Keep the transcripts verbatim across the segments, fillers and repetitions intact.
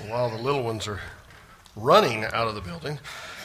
While the little ones are running out of the building,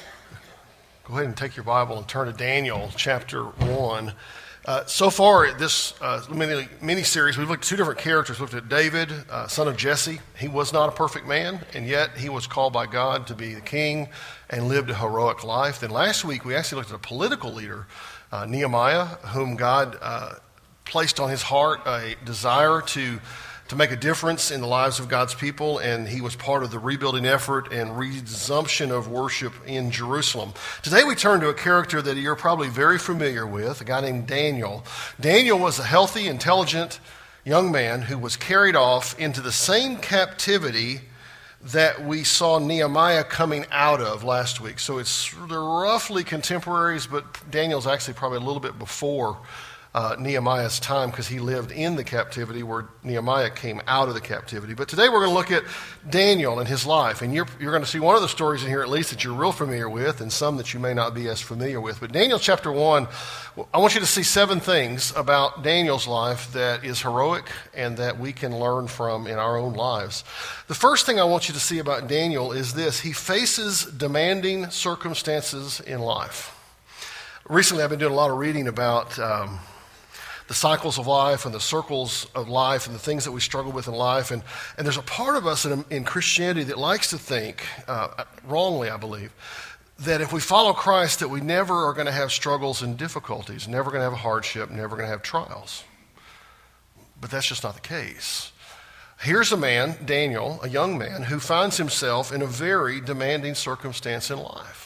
go ahead and take your Bible and turn to Daniel chapter one. Uh, so far, this uh, mini, mini series, we've looked at two different characters. We've looked at David, uh, son of Jesse. He was not a perfect man, and yet he was called by God to be the king and lived a heroic life. Then last week, we actually looked at a political leader, uh, Nehemiah, whom God uh, placed on his heart a desire to to make a difference in the lives of God's people, and he was part of the rebuilding effort and resumption of worship in Jerusalem. Today we turn to a character that you're probably very familiar with, a guy named Daniel. Daniel was a healthy, intelligent young man who was carried off into the same captivity that we saw Nehemiah coming out of last week. So it's they're roughly contemporaries, but Daniel's actually probably a little bit before Uh, Nehemiah's time, because he lived in the captivity where Nehemiah came out of the captivity. But today we're going to look at Daniel and his life, and you're, you're going to see one of the stories in here at least that you're real familiar with, and some that you may not be as familiar with. But Daniel chapter one, I want you to see seven things about Daniel's life that is heroic and that we can learn from in our own lives. The first thing I want you to see about Daniel is this: he faces demanding circumstances in life. Recently I've been doing a lot of reading about um, the cycles of life and the circles of life and the things that we struggle with in life. And, and there's a part of us in, in Christianity that likes to think, uh, wrongly I believe, that if we follow Christ that we never are going to have struggles and difficulties, never going to have a hardship, never going to have trials. But that's just not the case. Here's a man, Daniel, a young man, who finds himself in a very demanding circumstance in life.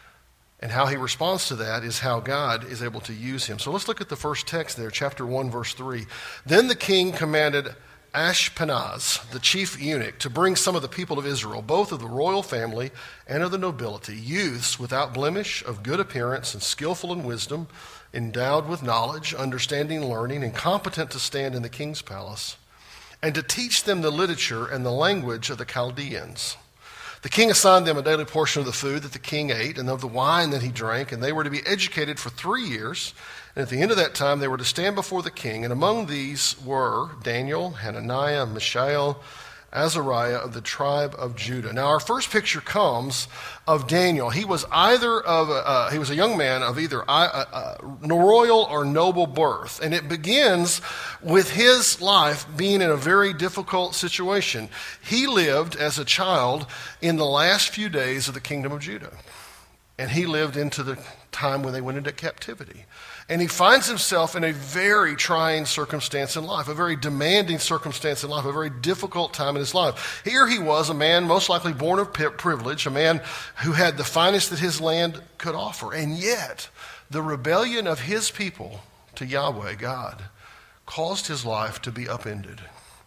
And how he responds to that is how God is able to use him. So let's look at the first text there, chapter one, verse three. Then the king commanded Ashpenaz, the chief eunuch, to bring some of the people of Israel, both of the royal family and of the nobility, youths without blemish, of good appearance and skillful in wisdom, endowed with knowledge, understanding, learning, and competent to stand in the king's palace, and to teach them the literature and the language of the Chaldeans. The king assigned them a daily portion of the food that the king ate and of the wine that he drank, and they were to be educated for three years. And at the end of that time, they were to stand before the king. And among these were Daniel, Hananiah, Mishael, Azariah of the tribe of Judah. Now, our first picture comes of Daniel. He was either of a, uh, he was a young man of either uh, uh, royal or noble birth, and it begins with his life being in a very difficult situation. He lived as a child in the last few days of the kingdom of Judah, and he lived into the time when they went into captivity. And he finds himself in a very trying circumstance in life, a very demanding circumstance in life, a very difficult time in his life. Here he was, a man most likely born of privilege, a man who had the finest that his land could offer. And yet, the rebellion of his people to Yahweh, God, caused his life to be upended.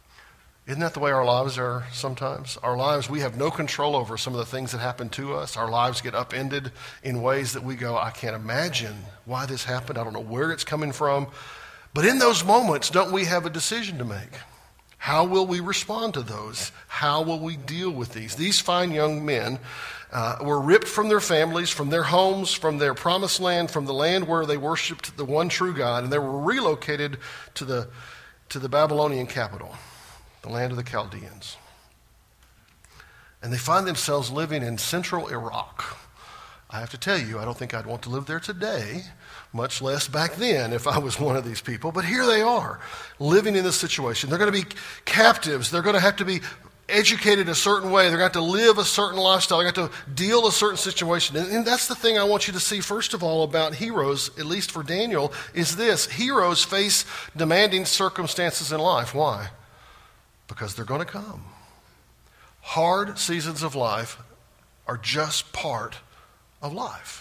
Isn't that the way our lives are sometimes? Our lives, we have no control over some of the things that happen to us. Our lives get upended in ways that we go, I can't imagine why this happened. I don't know where it's coming from. But in those moments, don't we have a decision to make? How will we respond to those? How will we deal with these? These fine young men uh, were ripped from their families, from their homes, from their promised land, from the land where they worshiped the one true God, and they were relocated to the, to the Babylonian capital, the land of the Chaldeans. And they find themselves living in central Iraq. I have to tell you, I don't think I'd want to live there today, much less back then if I was one of these people. But here they are, living in this situation. They're going to be captives. They're going to have to be educated a certain way. They're going to have to live a certain lifestyle. They're going to have to deal with a certain situation. And, and that's the thing I want you to see, first of all, about heroes, at least for Daniel, is this. Heroes face demanding circumstances in life. Why? Because they're going to come. Hard seasons of life are just part of life.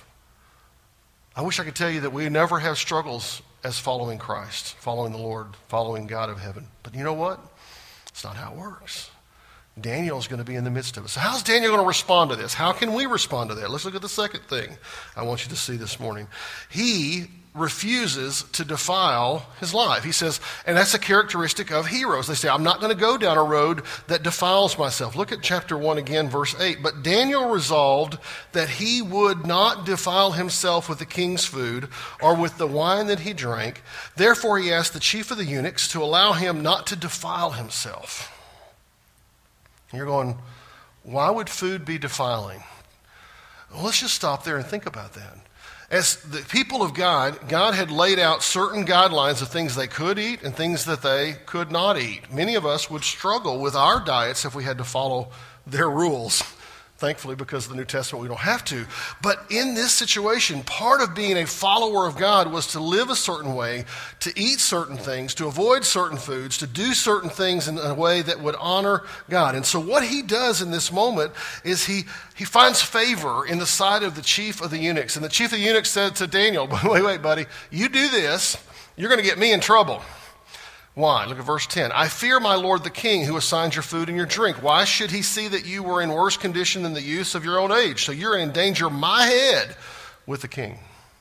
I wish I could tell you that we never have struggles as following Christ, following the Lord, following God of heaven. But you know what? It's not how it works. Daniel is going to be in the midst of it. So how's Daniel going to respond to this? How can we respond to that? Let's look at the second thing I want you to see this morning. He refuses to defile his life. He says, and that's a characteristic of heroes. They say, I'm not going to go down a road that defiles myself. Look at chapter one again, verse eight. But Daniel resolved that he would not defile himself with the king's food or with the wine that he drank. Therefore he asked the chief of the eunuchs to allow him not to defile himself. And you're going, Why would food be defiling? Well, let's just stop there and think about that. As the people of God, God had laid out certain guidelines of things they could eat and things that they could not eat. Many of us would struggle with our diets if we had to follow their rules. Thankfully, because of the New Testament, we don't have to. But in this situation, part of being a follower of God was to live a certain way, to eat certain things, to avoid certain foods, to do certain things in a way that would honor God. And so what he does in this moment is he, he finds favor in the sight of the chief of the eunuchs. And the chief of the eunuchs said to Daniel, wait, wait, buddy, you do this, you're going to get me in trouble. Why? Look at verse ten. I fear my lord the king who assigns your food and your drink. Why should he see that you were in worse condition than the youths of your own age? So you're in danger my head with the king.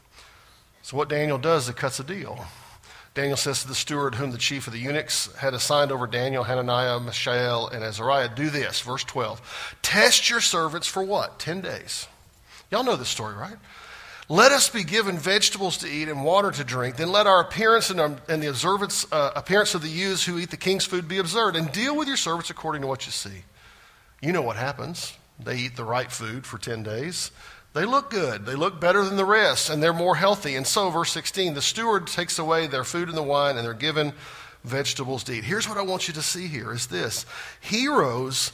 So what Daniel does is it cuts a deal. Daniel says to the steward whom the chief of the eunuchs had assigned over Daniel, Hananiah, Mishael, and Azariah, do this, verse twelve. Test your servants for what? Ten days. Y'all know this story, right? Let us be given vegetables to eat and water to drink. Then let our appearance and, our, and the observance, uh, appearance of the youths who eat the king's food be observed. And deal with your servants according to what you see. You know what happens. They eat the right food for ten days. They look good. They look better than the rest, and they're more healthy. And so, verse sixteen, the steward takes away their food and the wine, and they're given vegetables to eat. Here's what I want you to see here is this. Heroes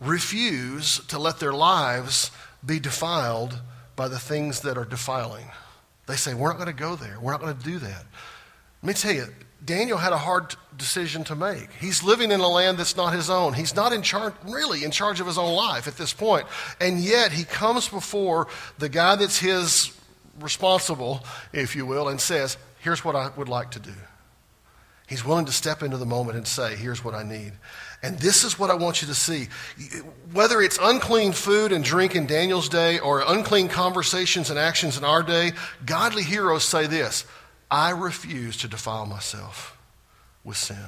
refuse to let their lives be defiled by the things that are defiling. They say, we're not going to go there. We're not going to do that. Let me tell you, Daniel had a hard decision to make. He's living in a land that's not his own. He's not in charge, really in charge of his own life at this point. And yet he comes before the guy that's his responsible, if you will, and says, here's what I would like to do. He's willing to step into the moment and say, here's what I need. And this is what I want you to see. Whether it's unclean food and drink in Daniel's day or unclean conversations and actions in our day, godly heroes say this, I refuse to defile myself with sin.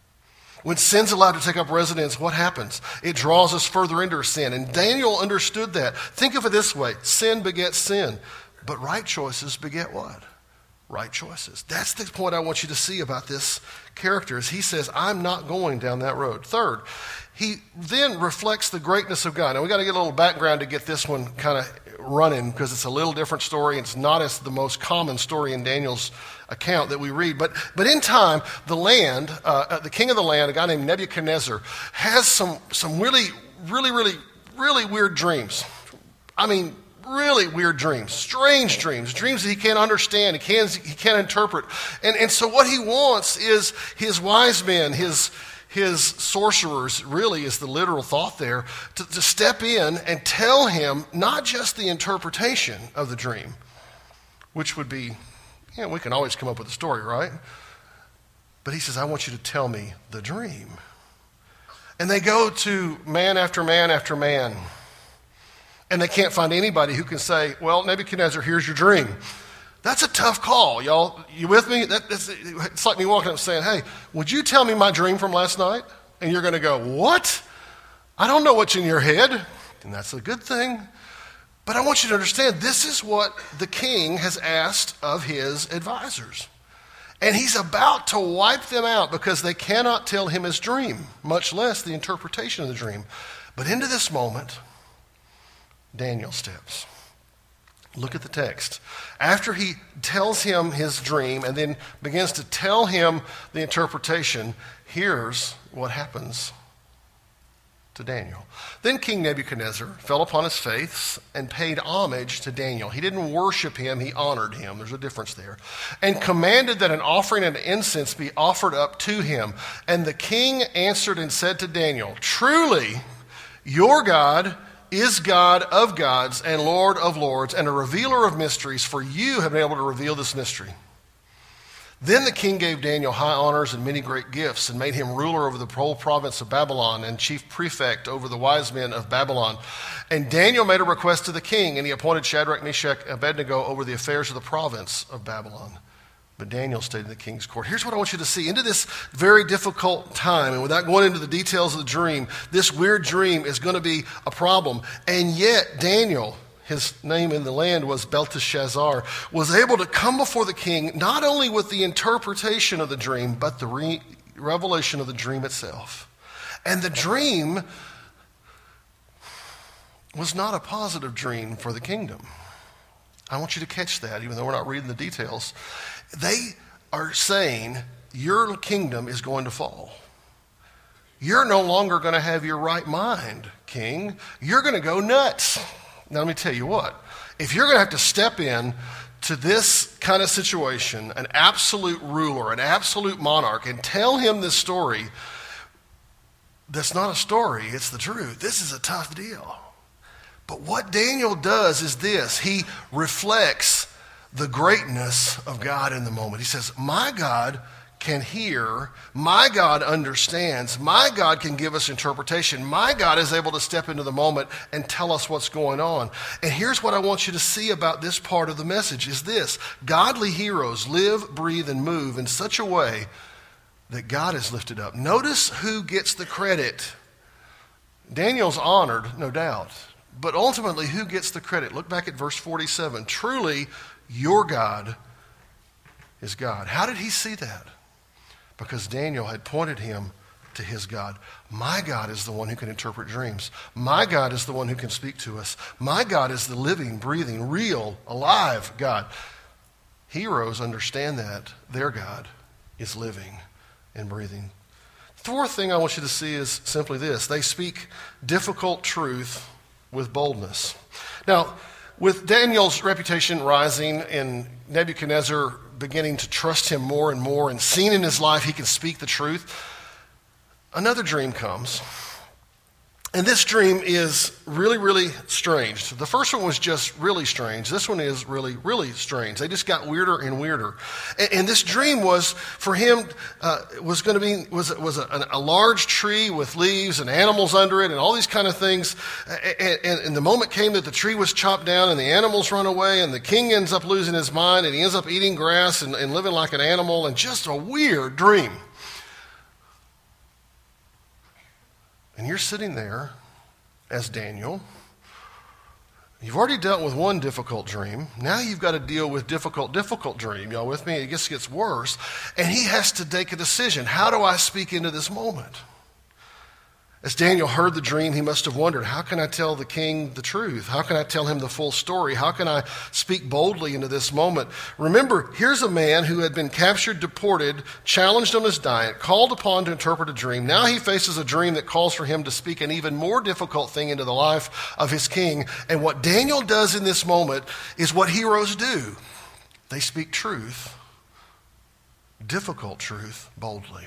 When sin's allowed to take up residence, what happens? It draws us further into sin. And Daniel understood that. Think of it this way. Sin begets sin. But right choices beget what? Right choices. That's the point I want you to see about this character is he says, I'm not going down that road. Third, he then reflects the greatness of God. Now, we got to get a little background to get this one kind of running because it's a little different story. It's not as the most common story in Daniel's account that we read. But, but in time, the land, uh, the king of the land, a guy named Nebuchadnezzar, has some, some really, really, really, really weird dreams. I mean, really weird dreams, strange dreams, dreams that he can't understand, he can't, he can't interpret. And, and so what he wants is his wise men, his, his sorcerers, really is the literal thought there, to, to step in and tell him not just the interpretation of the dream, which would be, you know, we can always come up with a story, right? But he says, I want you to tell me the dream. And they go to man after man after man. And they can't find anybody who can say, well, Nebuchadnezzar, here's your dream. That's a tough call, y'all. You with me? That, that's, it's like me walking up and saying, hey, would you tell me my dream from last night? And you're going to go, what? I don't know what's in your head. And that's a good thing. But I want you to understand, this is what the king has asked of his advisors. And he's about to wipe them out because they cannot tell him his dream, much less the interpretation of the dream. But into this moment, Daniel steps. Look at the text. After he tells him his dream and then begins to tell him the interpretation, here's what happens to Daniel. Then King Nebuchadnezzar fell upon his face and paid homage to Daniel. He didn't worship him, he honored him. There's a difference there. And commanded that an offering and incense be offered up to him. And the king answered and said to Daniel, truly, your God is God of gods and Lord of lords and a revealer of mysteries, for you have been able to reveal this mystery. Then the king gave Daniel high honors and many great gifts and made him ruler over the whole province of Babylon and chief prefect over the wise men of Babylon. And Daniel made a request to the king, and he appointed Shadrach, Meshach, and Abednego over the affairs of the province of Babylon. But Daniel stayed in the king's court. Here's what I want you to see. Into this very difficult time, and without going into the details of the dream, this weird dream is going to be a problem. And yet Daniel, his name in the land was Belteshazzar, was able to come before the king not only with the interpretation of the dream, but the re- revelation of the dream itself. And the dream was not a positive dream for the kingdom. I want you to catch that, even though we're not reading the details. They are saying, your kingdom is going to fall. You're no longer going to have your right mind, king. You're going to go nuts. Now, let me tell you what. If you're going to have to step in to this kind of situation, an absolute ruler, an absolute monarch, and tell him this story, that's not a story, it's the truth. This is a tough deal. But what Daniel does is this. He reflects the greatness of God in the moment. He says, my God can hear, my God understands, my God can give us interpretation, my God is able to step into the moment and tell us what's going on. And here's what I want you to see about this part of the message is this. Godly heroes live, breathe, and move in such a way that God is lifted up. Notice who gets the credit. Daniel's honored, no doubt. But ultimately, who gets the credit? Look back at verse forty-seven. Truly, your God is God. How did he see that? Because Daniel had pointed him to his God. My God is the one who can interpret dreams. My God is the one who can speak to us. My God is the living, breathing, real, alive God. Heroes understand that their God is living and breathing. The fourth thing I want you to see is simply this. They speak difficult truth with boldness. Now, with Daniel's reputation rising and Nebuchadnezzar beginning to trust him more and more and seeing in his life he can speak the truth, another dream comes. And this dream is really, really strange. The first one was just really strange. This one is really, really strange. They just got weirder and weirder. And, and this dream was, for him, uh, was going to be, was, was a, a large tree with leaves and animals under it and all these kind of things. And, and, and the moment came that the tree was chopped down and the animals run away and the king ends up losing his mind and he ends up eating grass and, and living like an animal, and just a weird dream. And you're sitting there as Daniel. You've already dealt with one difficult dream. Now you've got to deal with difficult, difficult dream. Y'all with me? It just gets worse. And he has to take a decision. How do I speak into this moment? As Daniel heard the dream, he must have wondered, how can I tell the king the truth? How can I tell him the full story? How can I speak boldly into this moment? Remember, here's a man who had been captured, deported, challenged on his diet, called upon to interpret a dream. Now he faces a dream that calls for him to speak an even more difficult thing into the life of his king. And what Daniel does in this moment is what heroes do. They speak truth, difficult truth, boldly.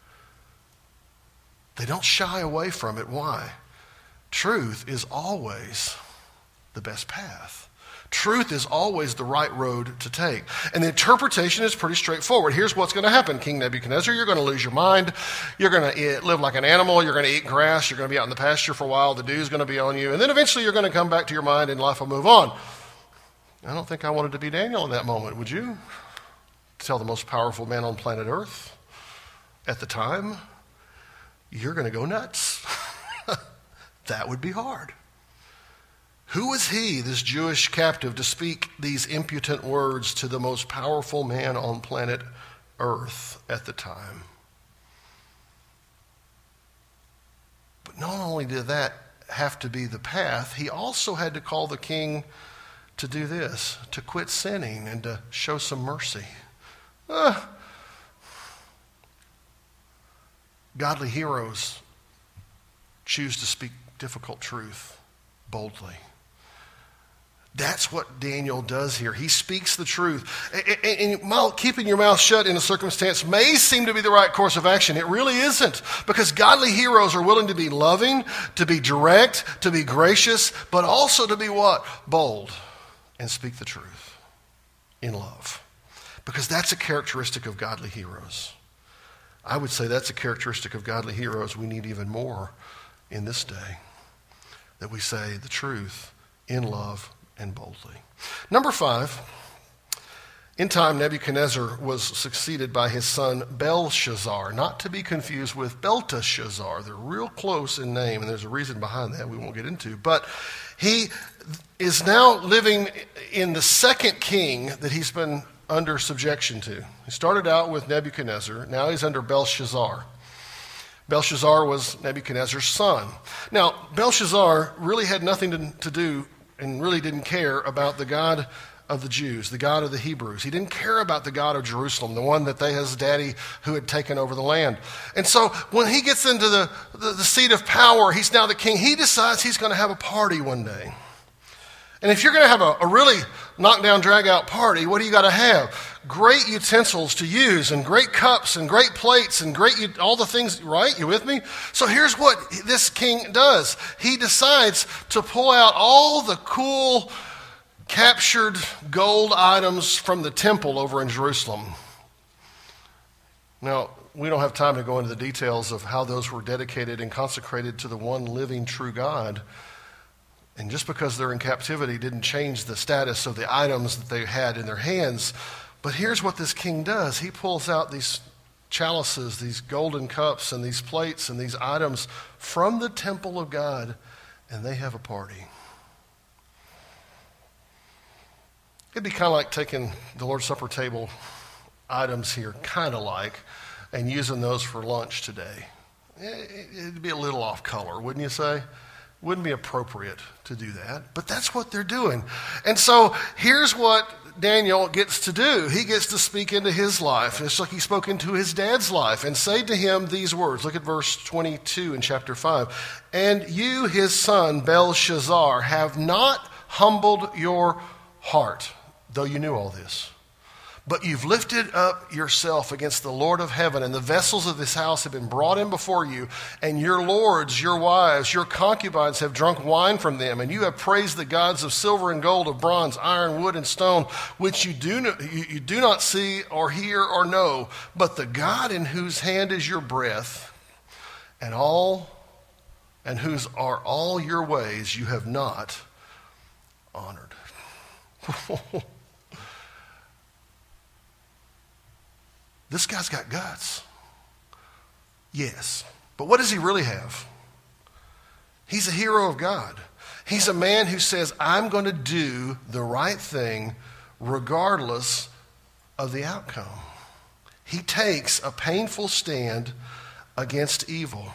They don't shy away from it. Why? Truth is always the best path. Truth is always the right road to take. And the interpretation is pretty straightforward. Here's what's going to happen, King Nebuchadnezzar. You're going to lose your mind. You're going to live like an animal. You're going to eat grass. You're going to be out in the pasture for a while. The dew's going to be on you. And then eventually you're going to come back to your mind and life will move on. I don't think I wanted to be Daniel in that moment, would you? Tell the most powerful man on planet Earth at the time, you're going to go nuts. That would be hard. Who was he, this Jewish captive, to speak these impudent words to the most powerful man on planet Earth at the time? But not only did that have to be the path, he also had to call the king to do this, to quit sinning and to show some mercy. Uh, Godly heroes choose to speak difficult truth boldly. That's what Daniel does here. He speaks the truth. And, and, and keeping your mouth shut in a circumstance may seem to be the right course of action. It really isn't, because godly heroes are willing to be loving, to be direct, to be gracious, but also to be what? Bold, and speak the truth in love. Because that's a characteristic of godly heroes. I would say that's a characteristic of godly heroes we need even more in this day, that we say the truth in love and boldly. Number five, in time Nebuchadnezzar was succeeded by his son Belshazzar, not to be confused with Belteshazzar. They're real close in name, and there's a reason behind that we won't get into. But he is now living in the second king that he's been under subjection to. He started out with Nebuchadnezzar. Now he's under Belshazzar. Belshazzar was Nebuchadnezzar's son. Now, Belshazzar really had nothing to, to do and really didn't care about the God of the Jews, the God of the Hebrews. He didn't care about the God of Jerusalem, the one that they, his daddy, who had taken over the land. And so when he gets into the, the, the seat of power, he's now the king, he decides he's going to have a party one day. And if you're going to have a, a really knockdown, drag-out party, what do you got to have? Great utensils to use, and great cups, and great plates, and great, all the things, right? You with me? So here's what this king does. He decides to pull out all the cool, captured gold items from the temple over in Jerusalem. Now, we don't have time to go into the details of how those were dedicated and consecrated to the one living true God. And just because they're in captivity didn't change the status of the items that they had in their hands. But here's what this king does. He pulls out these chalices, these golden cups, and these plates, and these items from the temple of God, and they have a party. It'd be kind of like taking the Lord's Supper table items here, kind of like, and using those for lunch today. It'd be a little off color, wouldn't you say? Wouldn't be appropriate to do that, but that's what they're doing. And so here's what Daniel gets to do. He gets to speak into his life. It's like he spoke into his dad's life and say to him these words. Look at verse twenty-two in chapter five. And you, his son, Belshazzar, have not humbled your heart, though you knew all this. But you've lifted up yourself against the Lord of heaven, and the vessels of this house have been brought in before you, and your lords, your wives, your concubines have drunk wine from them, and you have praised the gods of silver and gold, of bronze, iron, wood, and stone, which you do not, you, you do not see or hear or know, but the God in whose hand is your breath, and all, and whose are all your ways, you have not honored. This guy's got guts. Yes. But what does he really have? He's a hero of God. He's a man who says, I'm going to do the right thing regardless of the outcome. He takes a painful stand against evil.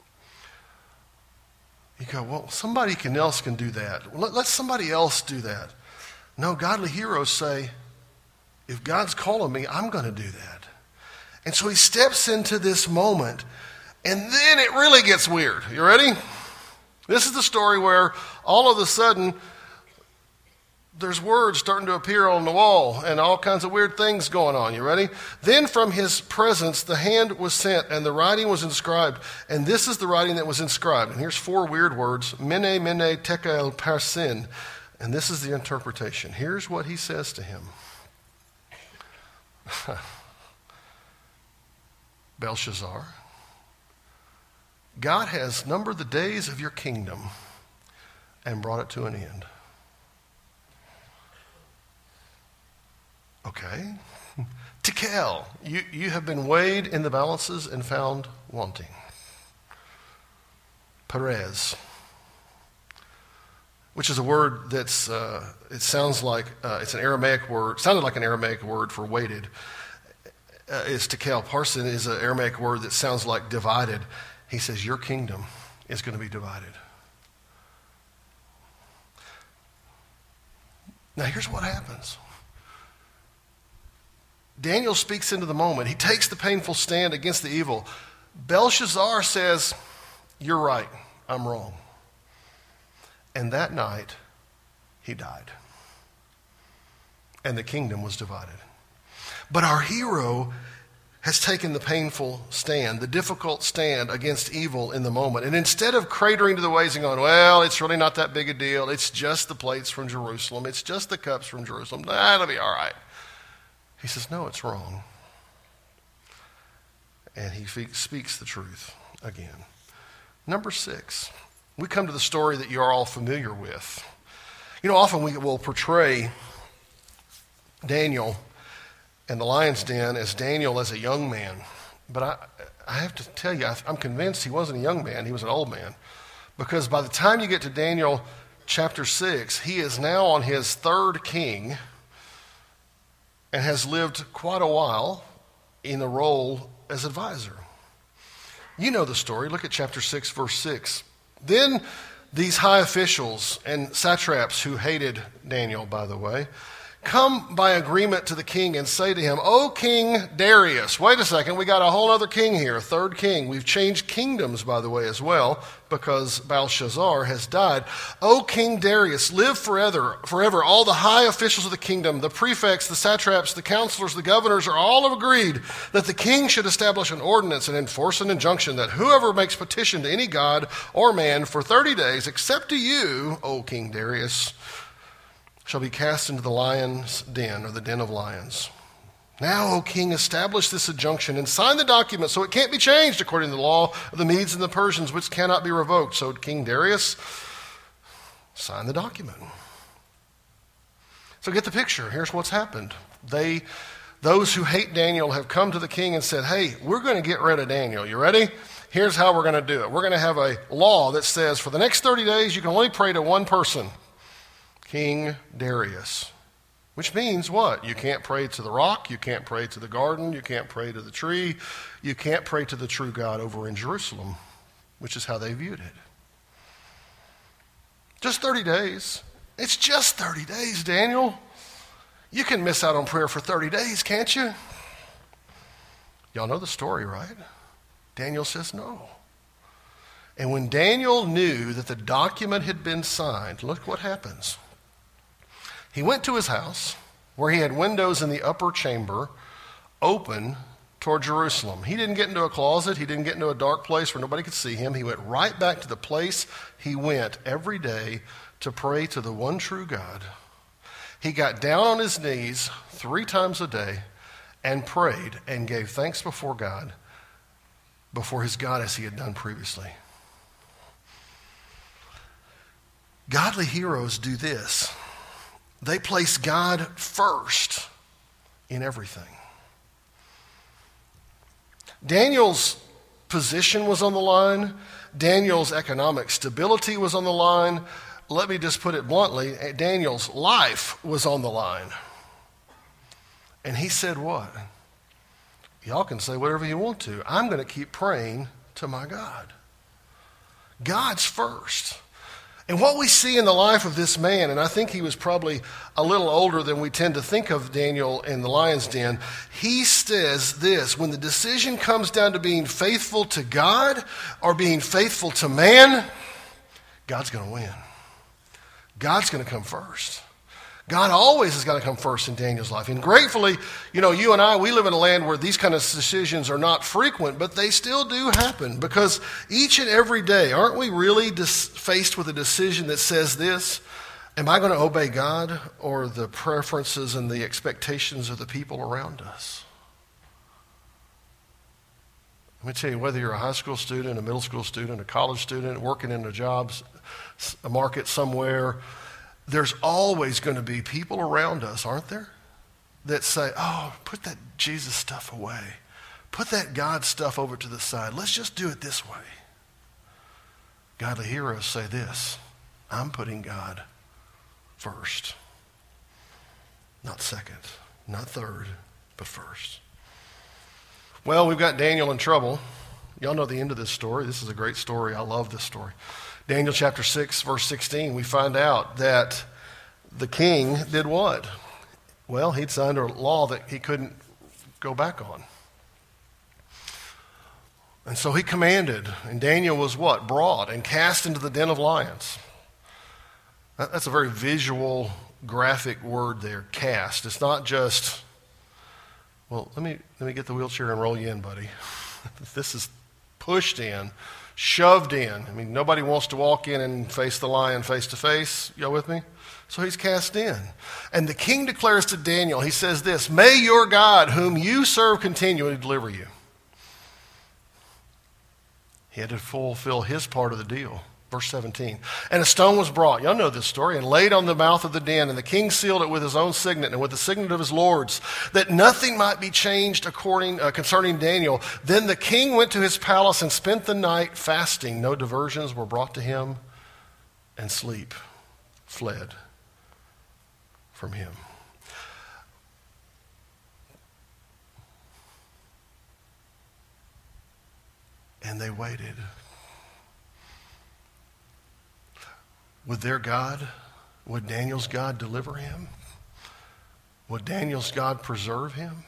You go, well, somebody else can do that. Let, let somebody else do that. No, godly heroes say, if God's calling me, I'm going to do that. And so he steps into this moment, and then it really gets weird. You ready? This is the story where all of a sudden there's words starting to appear on the wall and all kinds of weird things going on. You ready? Then from his presence the hand was sent and the writing was inscribed. And this is the writing that was inscribed. And here's four weird words. Mene, mene, tekel, parsin. And this is the interpretation. Here's what he says to him. Belshazzar, God has numbered the days of your kingdom and brought it to an end. Okay. Tekel, you, you have been weighed in the balances and found wanting. Perez, which is a word that's, uh, it sounds like, uh, it's an Aramaic word, sounded like an Aramaic word for weighted. Uh, is tekel. Parsin is an Aramaic word that sounds like divided. He says, your kingdom is going to be divided. Now here's what happens. Daniel speaks into the moment. He takes the painful stand against the evil. Belshazzar says, you're right, I'm wrong. And that night, he died. And the kingdom was divided. But our hero has taken the painful stand, the difficult stand against evil in the moment. And instead of cratering to the ways and going, well, it's really not that big a deal. It's just the plates from Jerusalem. It's just the cups from Jerusalem. That'll be all right. He says, no, it's wrong. And he speaks the truth again. Number six, we come to the story that you are all familiar with. You know, often we will portray Daniel and the lion's den as Daniel as a young man. But I, I have to tell you, I'm convinced he wasn't a young man, he was an old man. Because by the time you get to Daniel chapter six, he is now on his third king and has lived quite a while in the role as advisor. You know the story. Look at chapter six, verse six. Then these high officials and satraps who hated Daniel, by the way, come by agreement to the king and say to him, O King Darius, wait a second, we got a whole other king here, a third king. We've changed kingdoms, by the way, as well, because Belshazzar has died. O King Darius, live forever, forever. All the high officials of the kingdom, the prefects, the satraps, the counselors, the governors, are all agreed that the king should establish an ordinance and enforce an injunction that whoever makes petition to any god or man for thirty days, except to you, O King Darius, shall be cast into the lion's den, or the den of lions. Now, O king, establish this injunction and sign the document so it can't be changed according to the law of the Medes and the Persians, which cannot be revoked. So King Darius signed the document. So get the picture. Here's what's happened. They, those who hate Daniel have come to the king and said, hey, we're going to get rid of Daniel. You ready? Here's how we're going to do it. We're going to have a law that says for the next thirty days, you can only pray to one person. King Darius, which means what? You can't pray to the rock, you can't pray to the garden, you can't pray to the tree, you can't pray to the true God over in Jerusalem, which is how they viewed it. Just thirty days. It's just thirty days, Daniel. You can miss out on prayer for thirty days, can't you? Y'all know the story, right? Daniel says no. And when Daniel knew that the document had been signed, look what happens. He went to his house, where he had windows in the upper chamber open toward Jerusalem. He didn't get into a closet. He didn't get into a dark place where nobody could see him. He went right back to the place he went every day to pray to the one true God. He got down on his knees three times a day and prayed and gave thanks before God, before his God, as he had done previously. Godly heroes do this. They place God first in everything. Daniel's position was on the line. Daniel's economic stability was on the line. Let me just put it bluntly, Daniel's life was on the line. And he said what? Y'all can say whatever you want to. I'm going to keep praying to my God. God's first. And what we see in the life of this man, and I think he was probably a little older than we tend to think of Daniel in the lion's den, he says this: when the decision comes down to being faithful to God or being faithful to man, God's going to win. God's going to come first. God always has got to come first in Daniel's life. And gratefully, you know, you and I, we live in a land where these kind of decisions are not frequent, but they still do happen, because each and every day, aren't we really dis- faced with a decision that says this: am I going to obey God or the preferences and the expectations of the people around us? Let me tell you, whether you're a high school student, a middle school student, a college student, working in a jobs, a market somewhere, there's always going to be people around us, aren't there, that say, oh, put that Jesus stuff away. Put that God stuff over to the side. Let's just do it this way. Godly heroes say this: I'm putting God first. Not second, not third, but first. Well, we've got Daniel in trouble. Y'all know the end of this story. This is a great story. I love this story. Daniel chapter six, verse sixteen, we find out that the king did what? Well, he'd signed a law that he couldn't go back on. And so he commanded, and Daniel was what? Brought and cast into the den of lions. That's a very visual, graphic word there, cast. It's not just, well, let me let me get the wheelchair and roll you in, buddy. This is pushed in, shoved in. I mean, nobody wants to walk in and face the lion face to face. Y'all with me? So he's cast in. And the king declares to Daniel, he says this: may your God, whom you serve, continually deliver you. He had to fulfill his part of the deal. Verse seventeen. And a stone was brought, y'all know this story, and laid on the mouth of the den. And the king sealed it with his own signet and with the signet of his lords, that nothing might be changed according uh, concerning Daniel. Then the king went to his palace and spent the night fasting. No diversions were brought to him, and sleep fled from him. and they waited. Would their God, would Daniel's God deliver him? Would Daniel's God preserve him?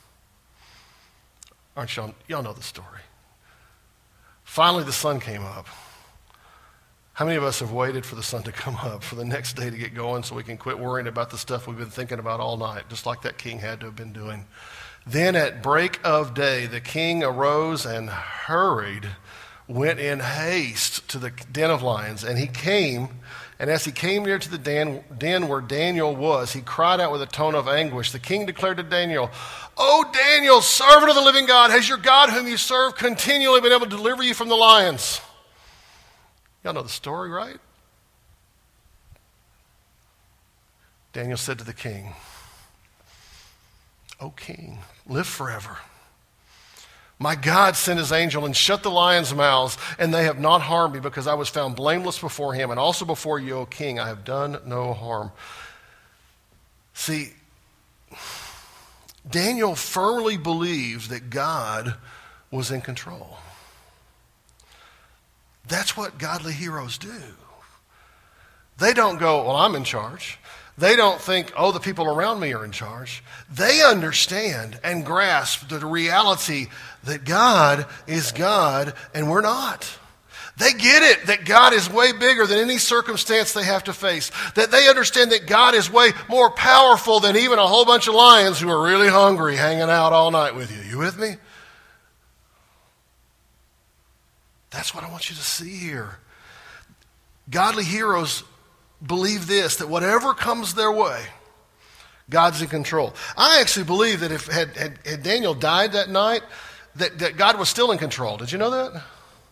Aren't y'all, y'all know the story. Finally, the sun came up. How many of us have waited for the sun to come up, for the next day to get going so we can quit worrying about the stuff we've been thinking about all night, just like that king had to have been doing? Then at break of day, the king arose and hurried, went in haste to the den of lions, and he came, and as he came near to the den, den where Daniel was, he cried out with a tone of anguish. The king declared to Daniel, "O Daniel, servant of the living God, has your God whom you serve continually been able to deliver you from the lions?" Y'all know the story, right? Daniel said to the king, "O king, live forever. My God sent his angel and shut the lions' mouths, and they have not harmed me because I was found blameless before him, and also before you, O king. I have done no harm." See, Daniel firmly believed that God was in control. That's what godly heroes do. They don't go, "Well, I'm in charge." They don't think, "Oh, the people around me are in charge." They understand and grasp the reality that God is God and we're not. They get it, that God is way bigger than any circumstance they have to face. That they understand that God is way more powerful than even a whole bunch of lions who are really hungry hanging out all night with you. You with me? That's what I want you to see here. Godly heroes believe this, that whatever comes their way, God's in control. I actually believe that if had, had, had Daniel died that night, that, that God was still in control. Did you know that?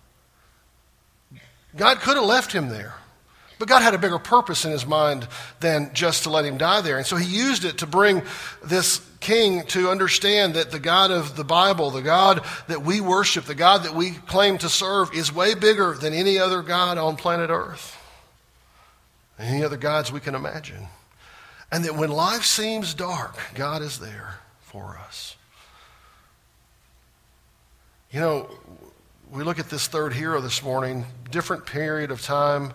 God could have left him there. But God had a bigger purpose in his mind than just to let him die there. And so he used it to bring this king to understand that the God of the Bible, the God that we worship, the God that we claim to serve, is way bigger than any other God on planet Earth, any other gods we can imagine. And that when life seems dark, God is there for us. You know, we look at this third hero this morning, different period of time.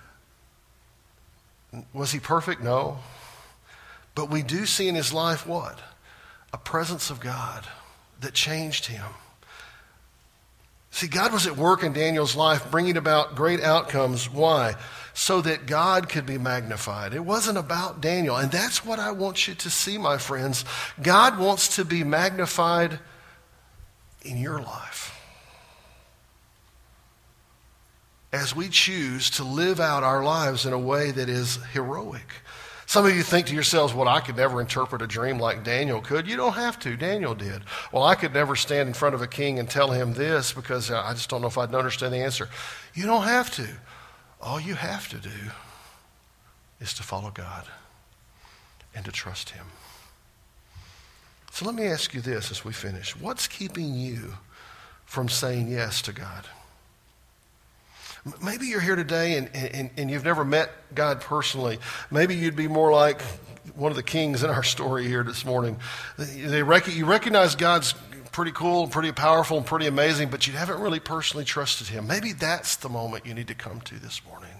Was he perfect? No. But we do see in his life what? A presence of God that changed him. See, God was at work in Daniel's life, bringing about great outcomes. Why? So that God could be magnified. It wasn't about Daniel. And that's what I want you to see, my friends. God wants to be magnified in your life. As we choose to live out our lives in a way that is heroic. Some of you think to yourselves, "Well, I could never interpret a dream like Daniel could." You don't have to. Daniel did. "Well, I could never stand in front of a king and tell him this because I just don't know if I'd understand the answer." You don't have to. All you have to do is to follow God and to trust him. So let me ask you this as we finish. What's keeping you from saying yes to God? Maybe you're here today and, and, and you've never met God personally. Maybe you'd be more like one of the kings in our story here this morning. They rec- you recognize God's pretty cool and pretty powerful and pretty amazing, but you haven't really personally trusted him. Maybe that's the moment you need to come to this morning.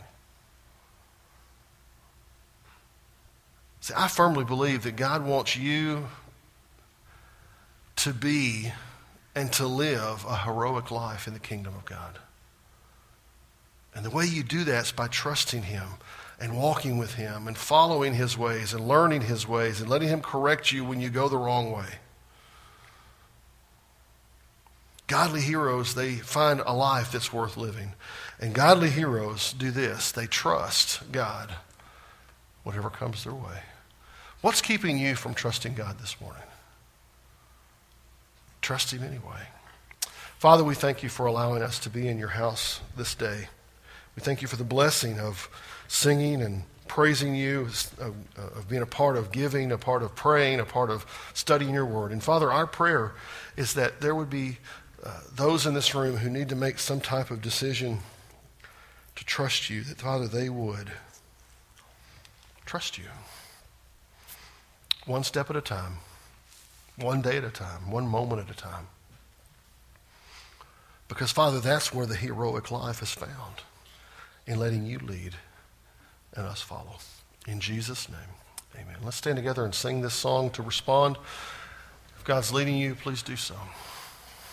See, I firmly believe that God wants you to be and to live a heroic life in the kingdom of God. And the way you do that is by trusting him and walking with him and following his ways and learning his ways and letting him correct you when you go the wrong way. Godly heroes, they find a life that's worth living. And godly heroes do this. They trust God, whatever comes their way. What's keeping you from trusting God this morning? Trust him anyway. Father, we thank you for allowing us to be in your house this day. We thank you for the blessing of singing and praising you, of, of being a part of giving, a part of praying, a part of studying your word. And Father, our prayer is that there would be uh, those in this room who need to make some type of decision to trust you, that Father, they would trust you. One step at a time, one day at a time, one moment at a time. Because, Father, that's where the heroic life is found, in letting you lead and us follow. In Jesus' name, amen. Let's stand together and sing this song to respond. If God's leading you, please do so.